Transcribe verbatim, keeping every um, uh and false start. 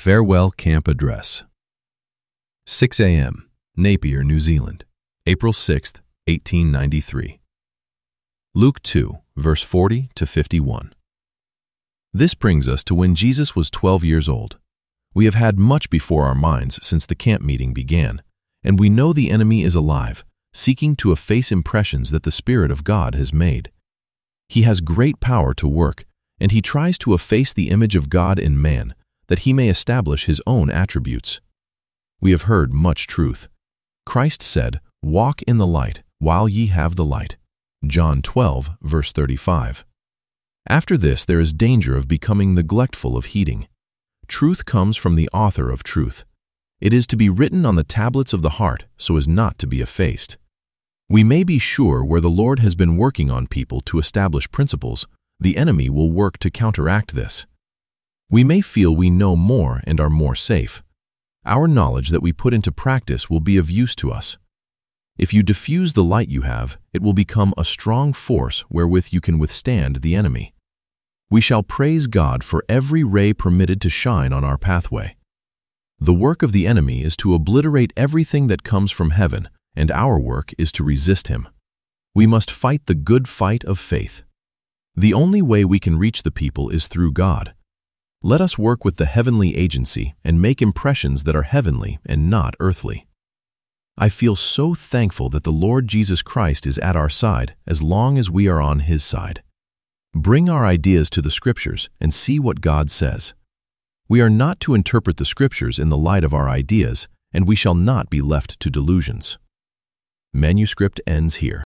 Farewell Camp Address. six a m, Napier, New Zealand, April sixth, eighteen ninety-three. Luke two, verse forty to fifty-one. This brings us to when Jesus was twelve years old. We have had much before our minds since the camp meeting began, and we know the enemy is alive, seeking to efface impressions that the Spirit of God has made. He has great power to work, and he tries to efface the image of God in man, that he may establish his own attributes. We have heard much truth. Christ said, "Walk in the light, while ye have the light." John twelve, verse thirty-five. After this, there is danger of becoming neglectful of heeding. Truth comes from the author of truth. It is to be written on the tablets of the heart so as not to be effaced. We may be sure where the Lord has been working on people to establish principles, the enemy will work to counteract this. We may feel we know more and are more safe. Our knowledge that we put into practice will be of use to us. If you diffuse the light you have, it will become a strong force wherewith you can withstand the enemy. We shall praise God for every ray permitted to shine on our pathway. The work of the enemy is to obliterate everything that comes from heaven, and our work is to resist him. We must fight the good fight of faith. The only way we can reach the people is through God. Let us work with the heavenly agency and make impressions that are heavenly and not earthly. I feel so thankful that the Lord Jesus Christ is at our side as long as we are on his side. Bring our ideas to the Scriptures and see what God says. We are not to interpret the Scriptures in the light of our ideas, and we shall not be left to delusions. Manuscript ends here.